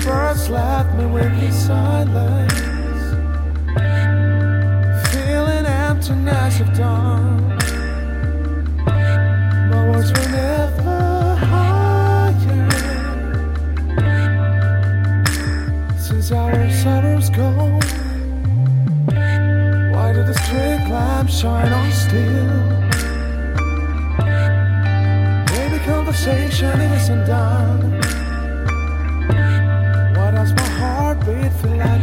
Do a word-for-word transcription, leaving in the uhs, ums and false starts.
first left me with the silence, feeling emptiness of dawn. My words were never higher since our sorrows gone. Why did the street lamp shine on steel? Maybe conversation isn't done. Why does my heartbeat feel like